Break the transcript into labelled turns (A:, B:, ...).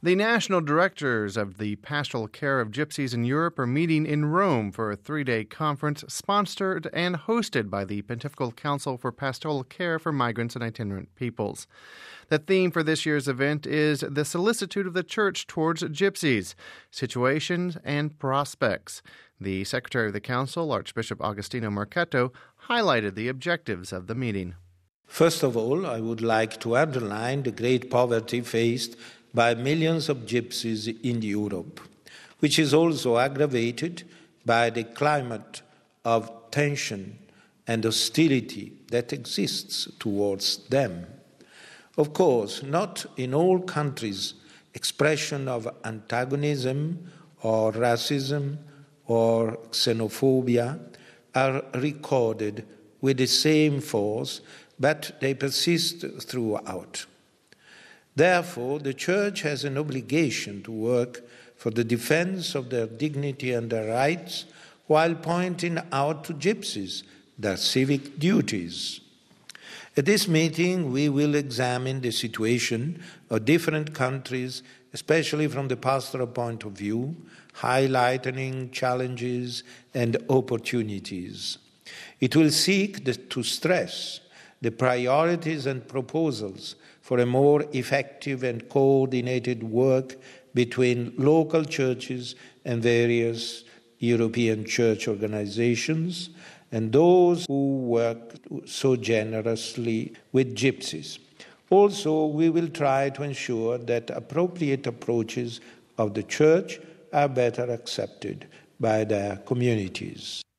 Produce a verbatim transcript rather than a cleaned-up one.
A: The national directors of the pastoral care of gypsies in Europe are meeting in Rome for a three-day conference sponsored and hosted by the Pontifical Council for Pastoral Care for Migrants and Itinerant Peoples. The theme for this year's event is the solicitude of the Church towards gypsies, situations and prospects. The Secretary of the Council, Archbishop Agostino Marchetto, highlighted the objectives of the meeting.
B: First of all, I would like to underline the great poverty faced by millions of gypsies in Europe, which is also aggravated by the climate of tension and hostility that exists towards them. Of course, not in all countries expression of antagonism or racism or xenophobia are recorded with the same force, but they persist throughout. Therefore, the Church has an obligation to work for the defense of their dignity and their rights while pointing out to gypsies their civic duties. At this meeting, we will examine the situation of different countries, especially from the pastoral point of view, highlighting challenges and opportunities. It will seek the, to stress the priorities and proposals for a more effective and coordinated work between local churches and various European church organizations and those who work so generously with gypsies. Also, we will try to ensure that appropriate approaches of the Church are better accepted by their communities.